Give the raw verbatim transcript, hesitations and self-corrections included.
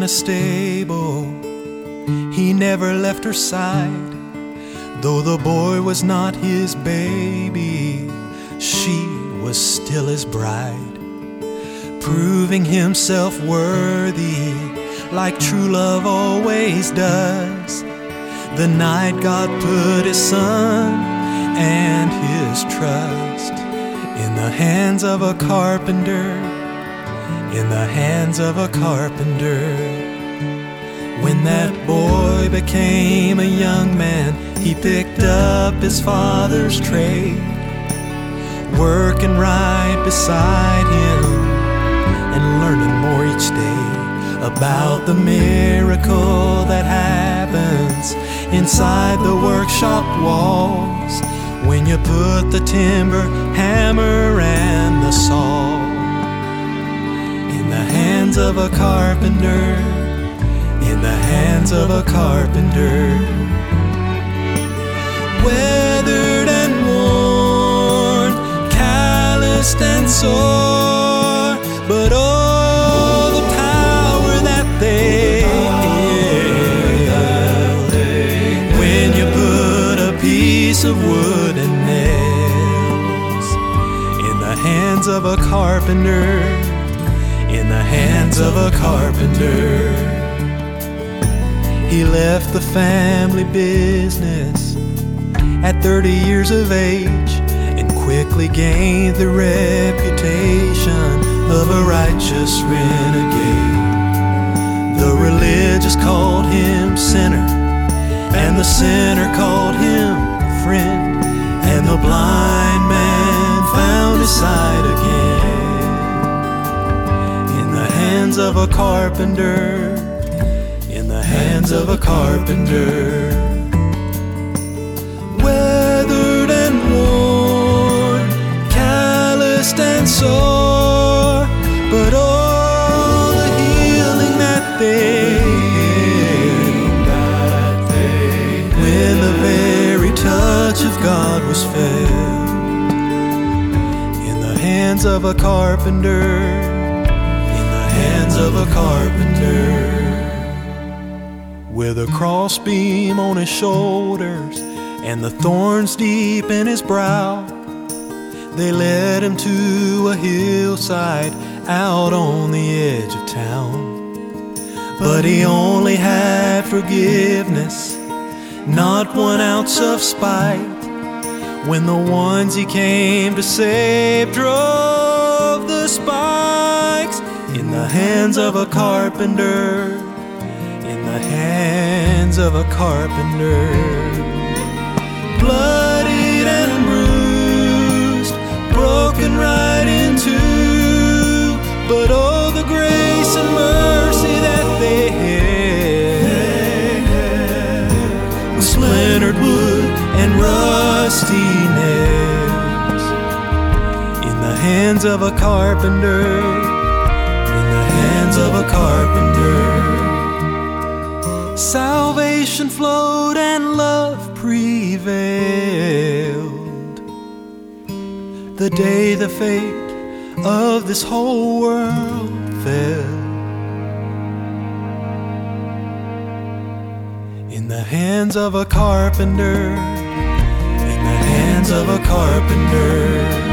stable, he never left her side. Though the boy was not his baby, she was still his bride, proving himself worthy like true love always does. The night God put his son and his trust in the hands of a carpenter, in the hands of a carpenter. When that boy became a young man, he picked up his father's trade, working right beside him and learning more each day about the miracle that happens inside the workshop walls when you put the timber, hammer, and the saw in the hands of a carpenter, in the hands of a carpenter. Weathered and worn, calloused and sore, but oh, the power that they held when you put a piece of wood and nails in the hands of a carpenter, in the hands of a carpenter. He left the family business at thirty years of age and quickly gained the reputation of a righteous renegade. The religious called him sinner, and the sinner called him friend, and the blind man found his sight again in the hands of a carpenter, in the hands of a carpenter. Weathered and worn, calloused and sore, but oh, the healing that they had when the very touch of God was felt in the hands of a carpenter, in the hands of a carpenter. With a crossbeam on his shoulders and the thorns deep in his brow, they led him to a hillside out on the edge of town. But he only had forgiveness, not one ounce of spite, when the ones he came to save drove the spikes in the hands of a carpenter, in the hands of a carpenter. Bloodied and bruised, broken right in two, but oh, the grace and mercy that they had, with splintered wood and rusty nails in the hands of a carpenter, in the hands of a carpenter. Salvation flowed and love prevailed the day the fate of this whole world fell in the hands of a carpenter, in the hands of a carpenter.